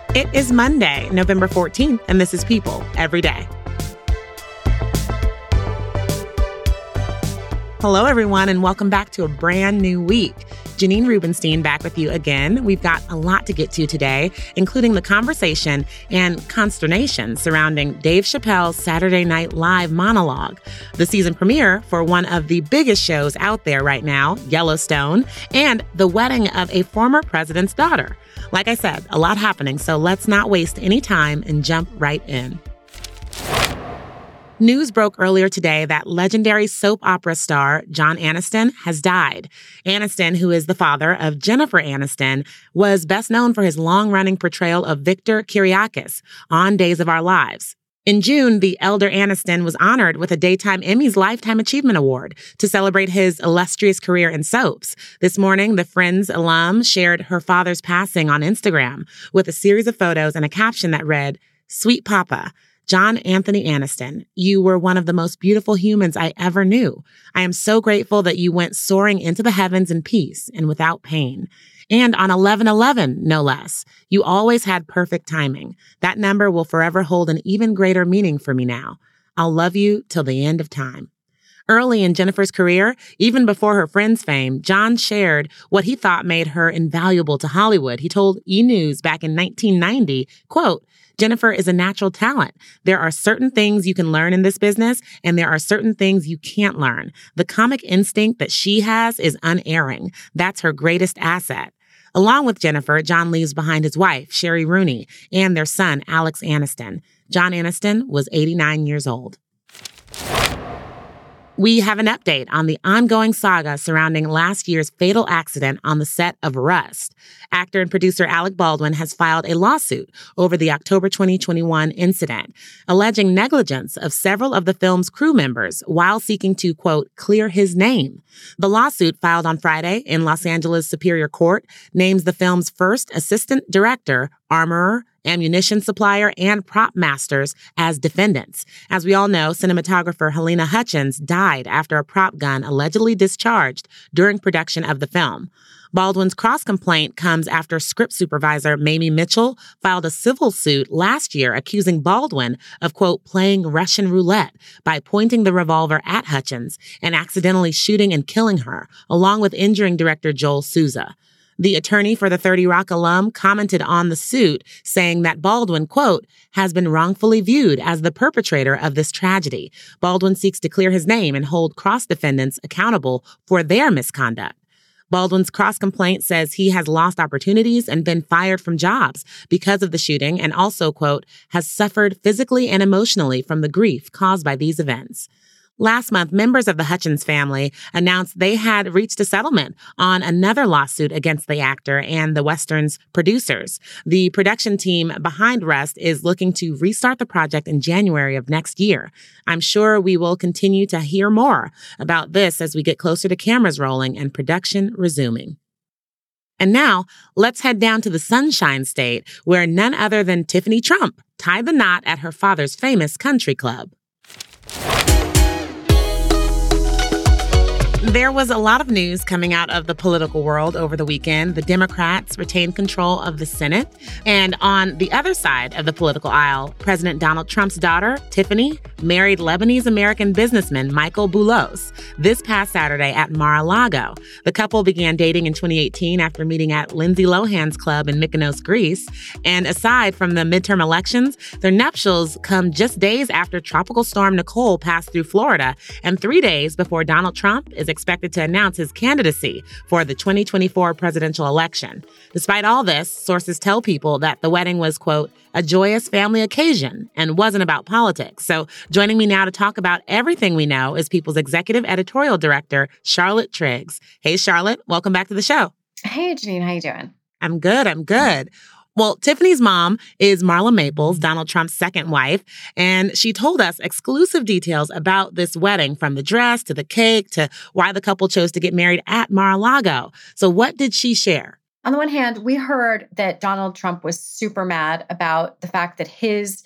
It is Monday, November 14th, and this is People Every Day. Hello, everyone, and welcome back to a brand new week. Janine Rubenstein back with you again. We've got a lot to get to today, including the conversation and consternation surrounding Dave Chappelle's Saturday Night Live monologue, the season premiere for one of the biggest shows out there right now, Yellowstone, and the wedding of a former president's daughter. Like I said, a lot happening, so let's not waste any time and jump right in. News broke earlier today that legendary soap opera star John Aniston has died. Aniston, who is the father of Jennifer Aniston, was best known for his long-running portrayal of Victor Kiriakis on Days of Our Lives. In June, the elder Aniston was honored with a Daytime Emmy's Lifetime Achievement Award to celebrate his illustrious career in soaps. This morning, the Friends alum shared her father's passing on Instagram with a series of photos and a caption that read, "Sweet Papa, John Anthony Aniston, you were one of the most beautiful humans I ever knew. I am so grateful that you went soaring into the heavens in peace and without pain. And on 11/11, no less. You always had perfect timing. That number will forever hold an even greater meaning for me now. I'll love you till the end of time." Early in Jennifer's career, even before her Friends fame, John shared what he thought made her invaluable to Hollywood. He told E! News back in 1990, quote, "Jennifer is a natural talent. There are certain things you can learn in this business, and there are certain things you can't learn. The comic instinct that she has is unerring. That's her greatest asset." Along with Jennifer, John leaves behind his wife, Sherry Rooney, and their son, Alex Aniston. John Aniston was 89 years old. We have an update on the ongoing saga surrounding last year's fatal accident on the set of Rust. Actor and producer Alec Baldwin has filed a lawsuit over the October 2021 incident, alleging negligence of several of the film's crew members while seeking to, quote, "clear his name." The lawsuit, filed on Friday in Los Angeles Superior Court, names the film's first assistant director, armorer, ammunition supplier, and prop masters as defendants. As we all know, cinematographer Helena Hutchins died after a prop gun allegedly discharged during production of the film. Baldwin's cross-complaint comes after script supervisor Mamie Mitchell filed a civil suit last year accusing Baldwin of, quote, "playing Russian roulette" by pointing the revolver at Hutchins and accidentally shooting and killing her, along with injuring director Joel Souza. The attorney for the 30 Rock alum commented on the suit, saying that Baldwin, quote, "has been wrongfully viewed as the perpetrator of this tragedy. Baldwin seeks to clear his name and hold cross-defendants accountable for their misconduct." Baldwin's cross-complaint says he has lost opportunities and been fired from jobs because of the shooting, and also, quote, "has suffered physically and emotionally from the grief caused by these events." Last month, members of the Hutchins family announced they had reached a settlement on another lawsuit against the actor and the Western's producers. The production team behind Rust is looking to restart the project in January of next year. I'm sure we will continue to hear more about this as we get closer to cameras rolling and production resuming. And now, let's head down to the Sunshine State, where none other than Tiffany Trump tied the knot at her father's famous country club. There was a lot of news coming out of the political world over the weekend. The Democrats retained control of the Senate. And on the other side of the political aisle, President Donald Trump's daughter, Tiffany, married Lebanese-American businessman Michael Boulos this past Saturday at Mar-a-Lago. The couple began dating in 2018 after meeting at Lindsay Lohan's club in Mykonos, Greece. And aside from the midterm elections, their nuptials come just days after Tropical Storm Nicole passed through Florida and 3 days before Donald Trump is expected to announce his candidacy for the 2024 presidential election. Despite all this, sources tell People that the wedding was, quote, "a joyous family occasion" and wasn't about politics. So joining me now to talk about everything we know is People's executive editorial director, Charlotte Triggs. Hey, Charlotte, welcome back to the show. Hey, Janine, how you doing? I'm good. Well, Tiffany's mom is Marla Maples, Donald Trump's second wife, and she told us exclusive details about this wedding, from the dress to the cake to why the couple chose to get married at Mar-a-Lago. So what did she share? On the one hand, we heard that Donald Trump was super mad about the fact that his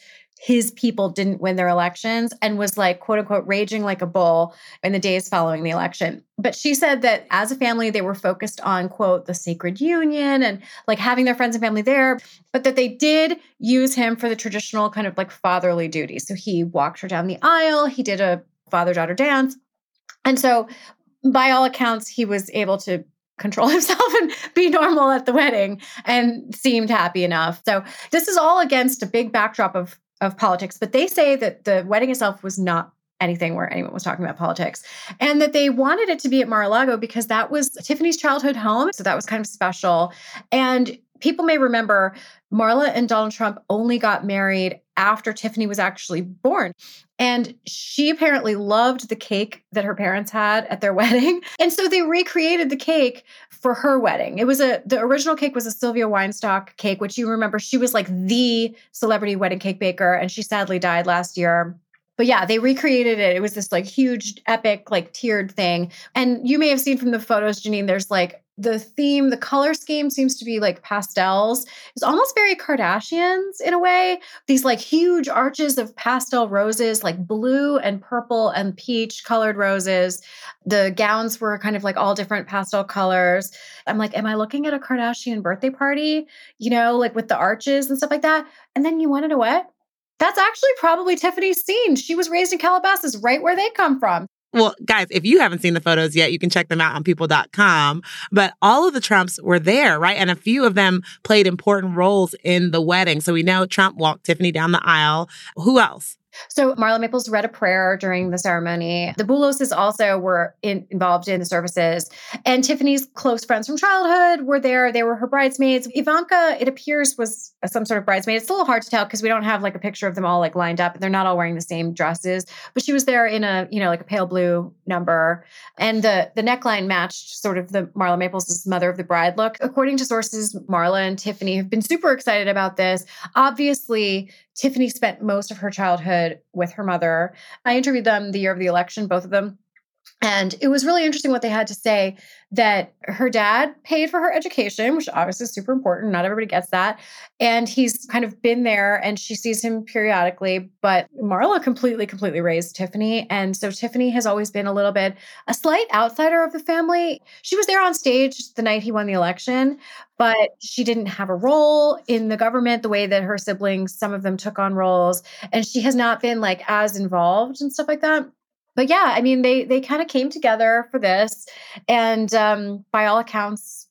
his people didn't win their elections and was like, quote unquote, raging like a bull in the days following the election. But she said that as a family, they were focused on, quote, the sacred union and like having their friends and family there, but that they did use him for the traditional kind of like fatherly duties. So he walked her down the aisle, he did a father-daughter dance. And so by all accounts, he was able to control himself and be normal at the wedding and seemed happy enough. So this is all against a big backdrop of politics, but they say that the wedding itself was not anything where anyone was talking about politics, and that they wanted it to be at Mar-a-Lago because that was Tiffany's childhood home. So that was kind of special. And people may remember Marla and Donald Trump only got married after Tiffany was actually born. And she apparently loved the cake that her parents had at their wedding. And so they recreated the cake for her wedding. The original cake was a Sylvia Weinstock cake, which you remember, she was like the celebrity wedding cake baker. And she sadly died last year. But yeah, they recreated it. It was this like huge, epic, like tiered thing. And you may have seen from the photos, Janine, there's like the theme, the color scheme seems to be like pastels. It's almost very Kardashians in a way. These like huge arches of pastel roses, like blue and purple and peach colored roses. The gowns were kind of like all different pastel colors. I'm like, am I looking at a Kardashian birthday party? You know, like with the arches and stuff like that. And then you want to know what? That's actually probably Tiffany's scene. She was raised in Calabasas, right where they come from. Well, guys, if you haven't seen the photos yet, you can check them out on people.com. But all of the Trumps were there, right? And a few of them played important roles in the wedding. So we know Trump walked Tiffany down the aisle. Who else? So Marla Maples read a prayer during the ceremony. The Bouloses also were involved in the services. And Tiffany's close friends from childhood were there. They were her bridesmaids. Ivanka, it appears, was some sort of bridesmaid. It's a little hard to tell because we don't have like a picture of them all like lined up. They're not all wearing the same dresses. But she was there in a, like a pale blue number. And the neckline matched sort of the Marla Maples' mother of the bride look. According to sources, Marla and Tiffany have been super excited about this. Obviously, Tiffany spent most of her childhood with her mother. I interviewed them the year of the election, both of them. And it was really interesting what they had to say, that her dad paid for her education, which obviously is super important. Not everybody gets that. And he's kind of been there and she sees him periodically. But Marla completely raised Tiffany. And so Tiffany has always been a slight outsider of the family. She was there on stage the night he won the election, but she didn't have a role in the government the way that her siblings, some of them took on roles. And she has not been like as involved and stuff like that. But yeah, I mean, they kind of came together for this. And by all accounts,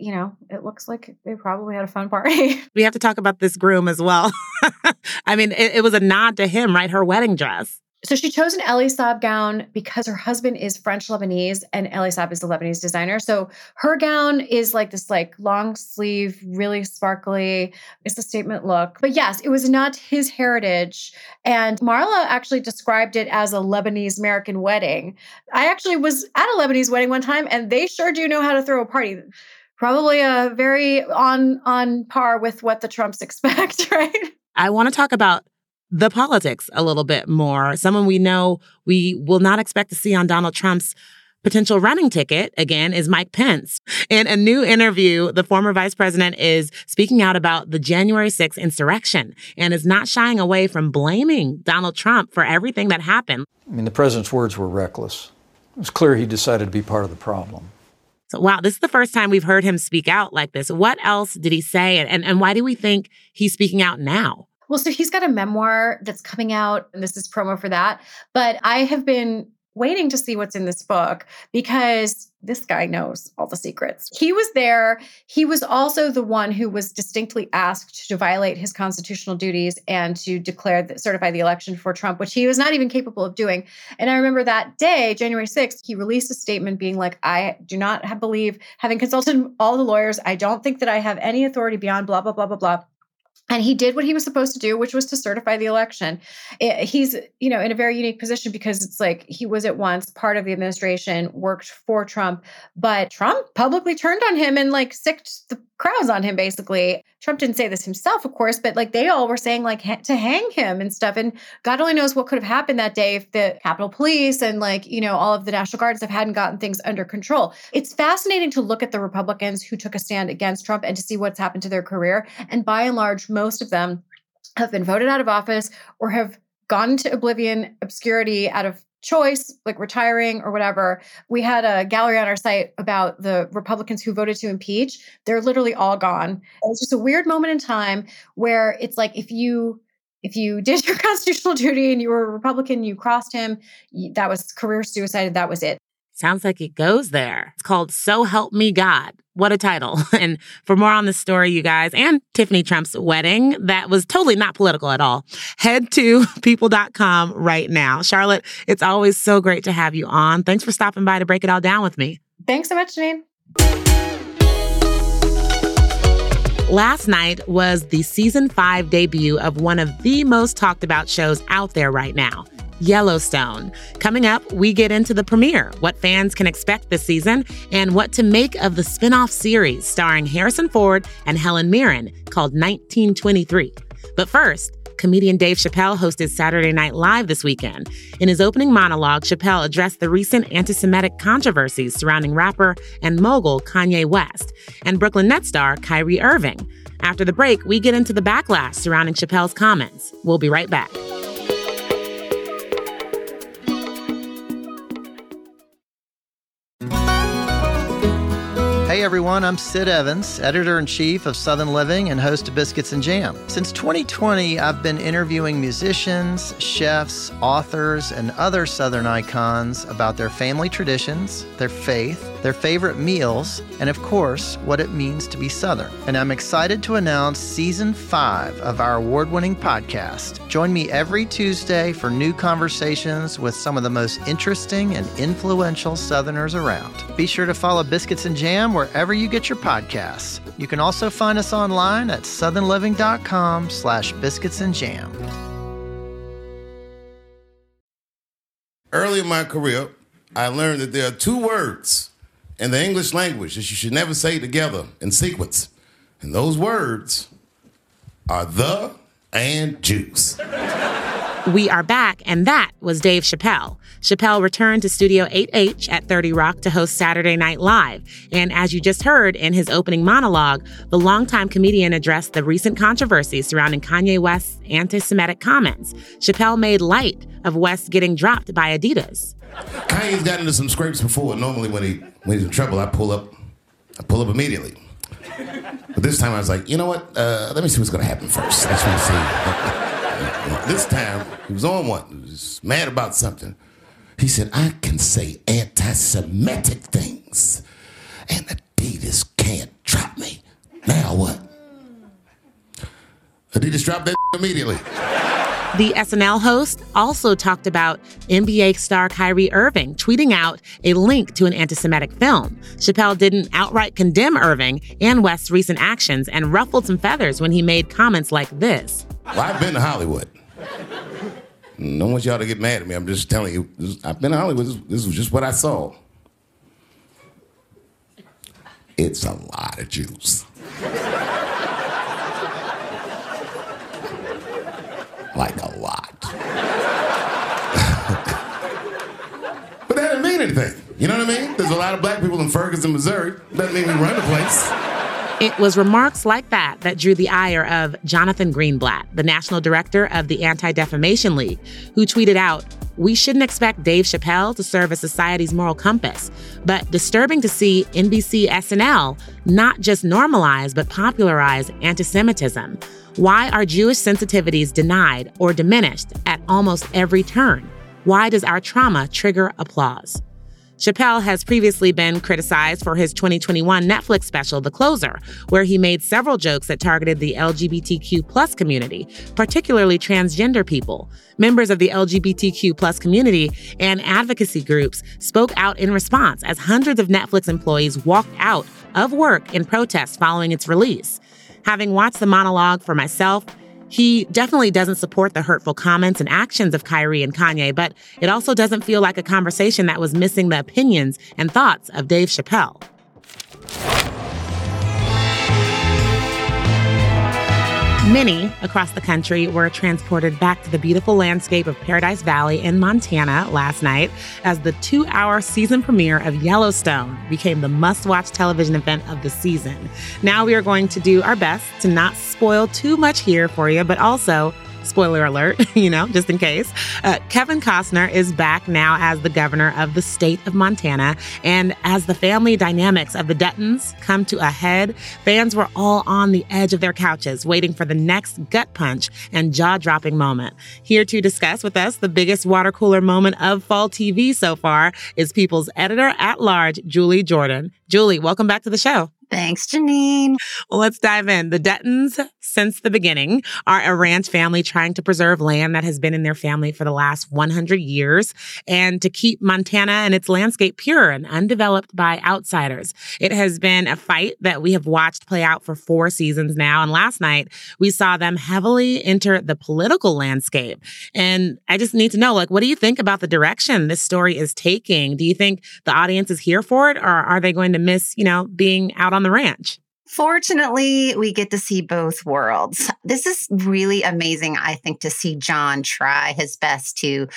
it looks like they probably had a fun party. We have to talk about this groom as well. I mean, it was a nod to him, right? Her wedding dress. So she chose an Elie Saab gown because her husband is French Lebanese and Elie Saab is the Lebanese designer. So her gown is like this like long sleeve, really sparkly. It's a statement look. But yes, it was not his heritage. And Marla actually described it as a Lebanese American wedding. I actually was at a Lebanese wedding one time and they sure do know how to throw a party. Probably a very on par with what the Trumps expect, right? I want to talk about the politics a little bit more. Someone we know we will not expect to see on Donald Trump's potential running ticket, again, is Mike Pence. In a new interview, the former vice president is speaking out about the January 6th insurrection and is not shying away from blaming Donald Trump for everything that happened. I mean, the president's words were reckless. It was clear he decided to be part of the problem. So, wow, this is the first time we've heard him speak out like this. What else did he say? And why do we think he's speaking out now? Well, so he's got a memoir that's coming out, and this is promo for that. But I have been waiting to see what's in this book because this guy knows all the secrets. He was there. He was also the one who was distinctly asked to violate his constitutional duties and to certify the election for Trump, which he was not even capable of doing. And I remember that day, January 6th, he released a statement being like, I do not believe, having consulted all the lawyers, I don't think that I have any authority beyond blah, blah, blah, blah, blah. And he did what he was supposed to do, which was to certify the election. He's, in a very unique position because it's like he was at once part of the administration, worked for Trump, but Trump publicly turned on him and like sicked the crowds on him, basically. Trump didn't say this himself, of course, but like they all were saying like to hang him and stuff. And God only knows what could have happened that day if the Capitol Police and all of the National Guards hadn't gotten things under control. It's fascinating to look at the Republicans who took a stand against Trump and to see what's happened to their career. And by and large, most of them have been voted out of office or have gone into oblivion, obscurity out of choice, like retiring or whatever. We had a gallery on our site about the Republicans who voted to impeach. They're literally all gone. It was just a weird moment in time where it's like, if you did your constitutional duty and you were a Republican, you crossed him, that was career suicide. That was it. Sounds like it goes there. It's called So Help Me God. What a title. And for more on this story, you guys, and Tiffany Trump's wedding, that was totally not political at all, head to people.com right now. Charlotte, it's always so great to have you on. Thanks for stopping by to break it all down with me. Thanks so much, Janine. Last night was the season 5 debut of one of the most talked about shows out there right now, Yellowstone. Coming up, we get into the premiere, what fans can expect this season, and what to make of the spin-off series starring Harrison Ford and Helen Mirren called 1923. But first, comedian Dave Chappelle hosted Saturday Night Live this weekend. In his opening monologue, Chappelle addressed the recent anti-Semitic controversies surrounding rapper and mogul Kanye West and Brooklyn Nets star Kyrie Irving. After the break, we get into the backlash surrounding Chappelle's comments. We'll be right back. Hey everyone, I'm Sid Evans, editor-in-chief of Southern Living and host of Biscuits and Jam. Since 2020, I've been interviewing musicians, chefs, authors, and other Southern icons about their family traditions, their faith, their favorite meals, and of course, what it means to be Southern. And I'm excited to announce Season 5 of our award-winning podcast. Join me every Tuesday for new conversations with some of the most interesting and influential Southerners around. Be sure to follow Biscuits and Jam wherever you get your podcasts. You can also find us online at southernliving.com/biscuitsandjam. Early in my career, I learned that there are 2 words in the English language that you should never say together in sequence. And those words are the and juice. We are back, and that was Dave Chappelle. Chappelle returned to Studio 8H at 30 Rock to host Saturday Night Live. And as you just heard in his opening monologue, the longtime comedian addressed the recent controversy surrounding Kanye West's anti-Semitic comments. Chappelle made light of West getting dropped by Adidas. Kanye's gotten into some scrapes before. Normally when he's in trouble, I pull up immediately. But this time I was like, you know what? Let me see what's going to happen first. Let's see. This time, he was on one. He was mad about something. He said, I can say anti-Semitic things, and Adidas can't drop me. Now what? Adidas dropped that immediately. The SNL host also talked about NBA star Kyrie Irving tweeting out a link to an anti-Semitic film. Chappelle didn't outright condemn Irving and West's recent actions and ruffled some feathers when he made comments like this. Well, I've been to Hollywood. I don't want y'all to get mad at me. I'm just telling you, I've been to Hollywood. This was just what I saw. It's a lot of Jews. Like a lot. But that didn't mean anything. You know what I mean? There's a lot of black people in Ferguson, Missouri. Doesn't mean we run the place. It was remarks like that that drew the ire of Jonathan Greenblatt, the national director of the Anti-Defamation League, who tweeted out, "We shouldn't expect Dave Chappelle to serve as society's moral compass, but disturbing to see NBC SNL not just normalize but popularize anti-Semitism. Why are Jewish sensitivities denied or diminished at almost every turn? Why does our trauma trigger applause?" Chappelle has previously been criticized for his 2021 Netflix special, The Closer, where he made several jokes that targeted the LGBTQ+ community, particularly transgender people. Members of the LGBTQ+ community and advocacy groups spoke out in response as hundreds of Netflix employees walked out of work in protest following its release. Having watched the monologue for myself, he definitely doesn't support the hurtful comments and actions of Kyrie and Kanye, but it also doesn't feel like a conversation that was missing the opinions and thoughts of Dave Chappelle. Many across the country were transported back to the beautiful landscape of Paradise Valley in Montana last night as the 2-hour season premiere of Yellowstone became the must-watch television event of the season. Now we are going to do our best to not spoil too much here for you, but also spoiler alert, just in case. Kevin Costner is back now as the governor of the state of Montana. And as the family dynamics of the Duttons come to a head, fans were all on the edge of their couches waiting for the next gut punch and jaw-dropping moment. Here to discuss with us the biggest water cooler moment of fall TV so far is People's Editor-at-Large, Julie Jordan. Julie, welcome back to the show. Thanks, Janine. Well, let's dive in. The Duttons, since the beginning, are a ranch family trying to preserve land that has been in their family for the last 100 years and to keep Montana and its landscape pure and undeveloped by outsiders. It has been a fight that we have watched play out for 4 seasons now. And last night, we saw them heavily enter the political landscape. And I just need to know, what do you think about the direction this story is taking? Do you think the audience is here for it, or are they going to miss, being out on the ranch? Fortunately, we get to see both worlds. This is really amazing, I think, to see John try his best to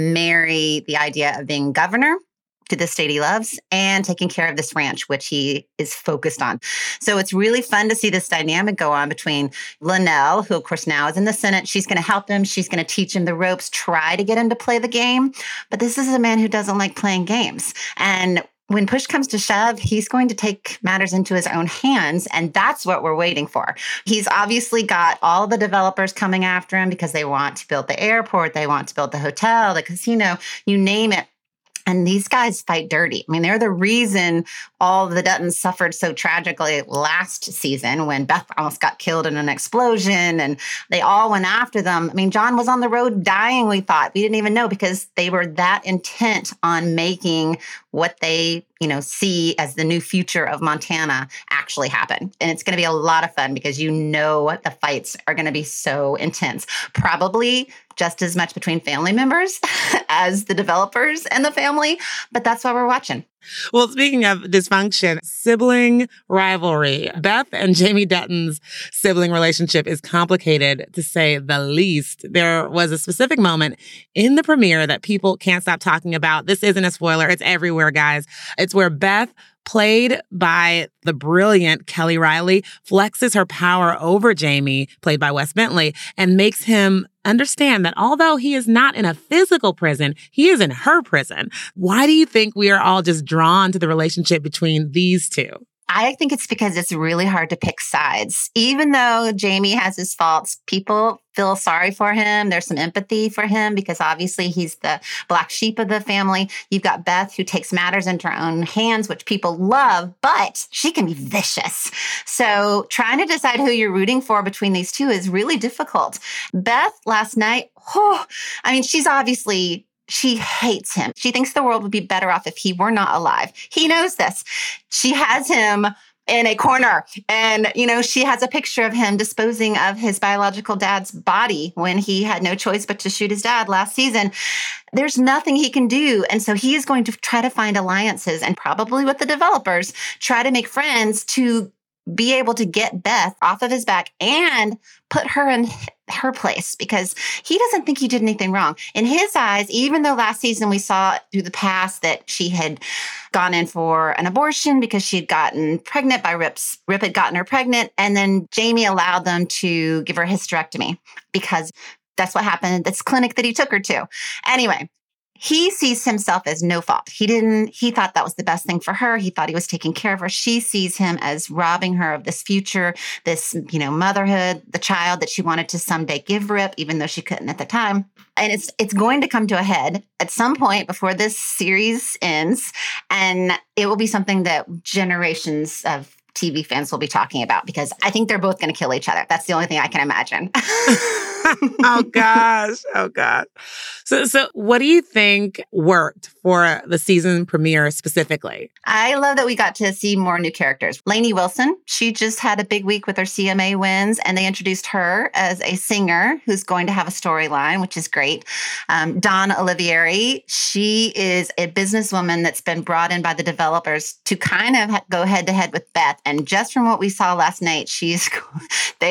marry the idea of being governor to the state he loves and taking care of this ranch, which he is focused on. So it's really fun to see this dynamic go on between Linnell, who of course now is in the Senate. She's going to help him. She's going to teach him the ropes, try to get him to play the game. But this is a man who doesn't like playing games. And when push comes to shove, he's going to take matters into his own hands, and that's what we're waiting for. He's obviously got all the developers coming after him because they want to build the airport, they want to build the hotel, the casino, you name it. And these guys fight dirty. I mean, they're the reason all of the Duttons suffered so tragically last season when Beth almost got killed in an explosion and they all went after them. I mean, John was on the road dying, we thought. We didn't even know because they were that intent on making what they, see as the new future of Montana actually happen. And it's going to be a lot of fun because the fights are going to be so intense. Probably just as much between family members as the developers and the family, but that's why we're watching. Well, speaking of dysfunction, sibling rivalry. Beth and Jamie Dutton's sibling relationship is complicated, to say the least. There was a specific moment in the premiere that people can't stop talking about. This isn't a spoiler. It's everywhere, guys. It's where Beth, played by the brilliant Kelly Riley, flexes her power over Jamie, played by Wes Bentley, and makes him understand that although he is not in a physical prison, he is in her prison. Why do you think we are all just drawn to the relationship between these two? I think it's because it's really hard to pick sides. Even though Jamie has his faults, people feel sorry for him. There's some empathy for him because obviously he's the black sheep of the family. You've got Beth, who takes matters into her own hands, which people love, but she can be vicious. So trying to decide who you're rooting for between these two is really difficult. Beth last night, she hates him. She thinks the world would be better off if he were not alive. He knows this. She has him in a corner and, she has a picture of him disposing of his biological dad's body when he had no choice but to shoot his dad last season. There's nothing he can do. And so he is going to try to find alliances and probably with the developers, try to make friends to be able to get Beth off of his back and put her in her place because he doesn't think he did anything wrong. In his eyes, even though last season we saw through the past that she had gone in for an abortion because she had gotten pregnant by Rip had gotten her pregnant. And then Jamie allowed them to give her a hysterectomy because that's what happened at this clinic that he took her to. Anyway, he sees himself as no fault. He thought that was the best thing for her. He thought he was taking care of her. She sees him as robbing her of this future, this, motherhood, the child that she wanted to someday give Rip, even though she couldn't at the time. And it's going to come to a head at some point before this series ends. And it will be something that generations of TV fans will be talking about because I think they're both going to kill each other. That's the only thing I can imagine. Oh, gosh. Oh, God. So what do you think worked for the season premiere specifically? I love that we got to see more new characters. Lainey Wilson, she just had a big week with her CMA wins, and they introduced her as a singer who's going to have a storyline, which is great. Dawn Olivieri, she is a businesswoman that's been brought in by the developers to kind of go head to head with Beth. And just from what we saw last night, they are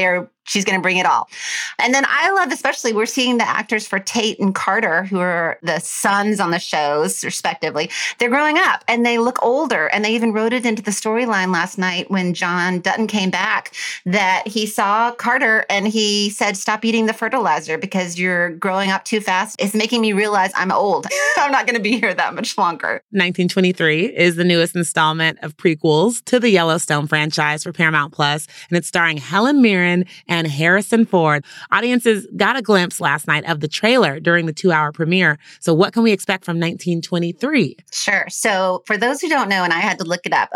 She's going to bring it all. And then I love, especially, we're seeing the actors for Tate and Carter, who are the sons on the shows, respectively. They're growing up and they look older. And they even wrote it into the storyline last night when John Dutton came back that he saw Carter and he said, stop eating the fertilizer because you're growing up too fast. It's making me realize I'm old. I'm not going to be here that much longer. 1923 is the newest installment of prequels to the Yellowstone franchise for Paramount Plus, and it's starring Helen Mirren and Harrison Ford. Audiences got a glimpse last night of the trailer during the 2-hour premiere. So what can we expect from 1923? Sure. So for those who don't know, and I had to look it up,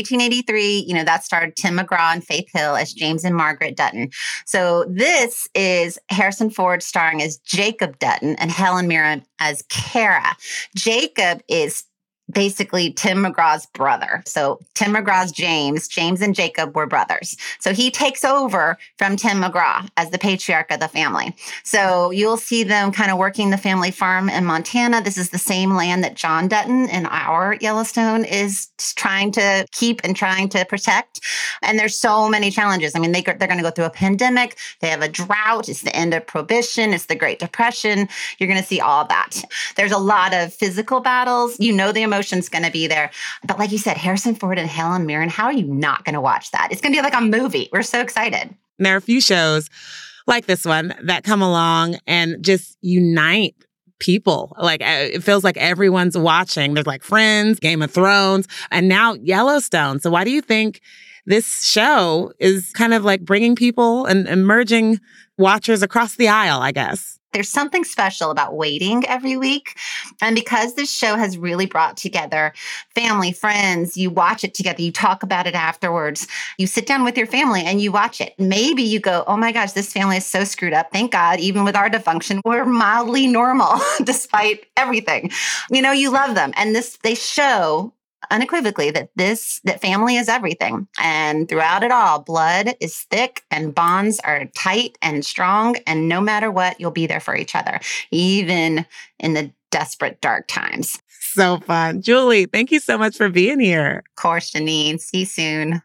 1883, that starred Tim McGraw and Faith Hill as James and Margaret Dutton. So this is Harrison Ford starring as Jacob Dutton and Helen Mirren as Kara. Jacob is basically Tim McGraw's brother. So Tim McGraw's James and Jacob were brothers. So he takes over from Tim McGraw as the patriarch of the family. So you'll see them kind of working the family farm in Montana. This is the same land that John Dutton in our Yellowstone is trying to keep and trying to protect. And there's so many challenges. I mean, they're going to go through a pandemic. They have a drought. It's the end of Prohibition. It's the Great Depression. You're going to see all that. There's a lot of physical battles. The emotion's going to be there. But like you said, Harrison Ford and Helen Mirren, how are you not going to watch that? It's going to be like a movie. We're so excited. There are a few shows like this one that come along and just unite people. Like, it feels like everyone's watching. There's like Friends, Game of Thrones, and now Yellowstone. So why do you think this show is kind of like bringing people and merging watchers across the aisle, I guess? There's something special about waiting every week. And because this show has really brought together family, friends, you watch it together, you talk about it afterwards, you sit down with your family and you watch it. Maybe you go, oh my gosh, this family is so screwed up. Thank God, even with our dysfunction, we're mildly normal despite everything. You love them. And they show unequivocally that family is everything. And throughout it all, blood is thick and bonds are tight and strong. And no matter what, you'll be there for each other, even in the desperate, dark times. So fun. Julie, thank you so much for being here. Of course, Janine. See you soon.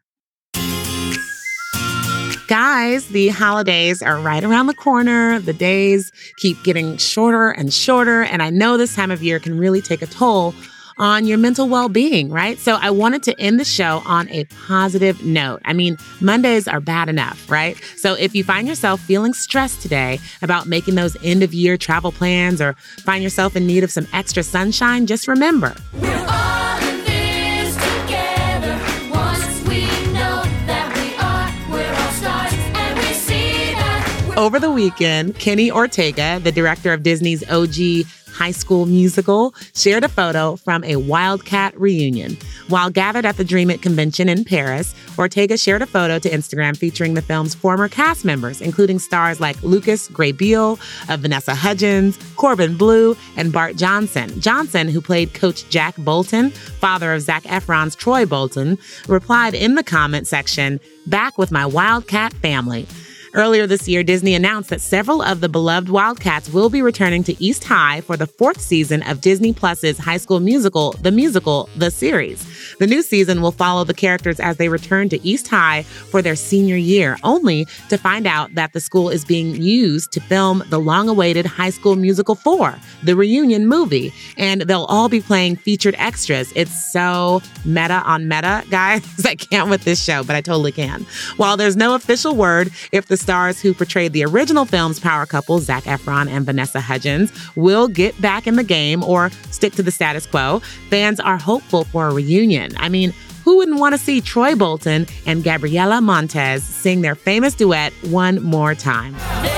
Guys, the holidays are right around the corner. The days keep getting shorter and shorter. And I know this time of year can really take a toll on your mental well-being, right? So I wanted to end the show on a positive note. I mean, Mondays are bad enough, right? So if you find yourself feeling stressed today about making those end-of-year travel plans or find yourself in need of some extra sunshine, just remember, we're all in this together. Once we know that we're all stars and we see that. Over the weekend, Kenny Ortega, the director of Disney's OG High School Musical, shared a photo from a Wildcat reunion. While gathered at the Dream It convention in Paris, Ortega shared a photo to Instagram featuring the film's former cast members, including stars like Lucas Grabeel, Vanessa Hudgens, Corbin Bleu, and Bart Johnson. Johnson, who played Coach Jack Bolton, father of Zac Efron's Troy Bolton, replied in the comment section, "Back with my Wildcat family." Earlier this year, Disney announced that several of the beloved Wildcats will be returning to East High for the 4th season of Disney Plus's High School Musical, the series. The new season will follow the characters as they return to East High for their senior year, only to find out that the school is being used to film the long-awaited High School Musical 4, the reunion movie, and they'll all be playing featured extras. It's so meta on meta, guys. I can't with this show, but I totally can. While there's no official word if the stars who portrayed the original film's power couple, Zac Efron and Vanessa Hudgens, will get back in the game or stick to the status quo, fans are hopeful for a reunion. I mean, who wouldn't want to see Troy Bolton and Gabriela Montez sing their famous duet one more time?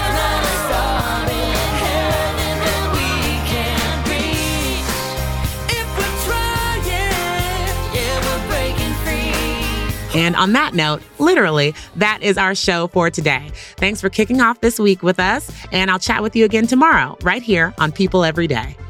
And on that note, literally, that is our show for today. Thanks for kicking off this week with us, and I'll chat with you again tomorrow, right here on People Every Day.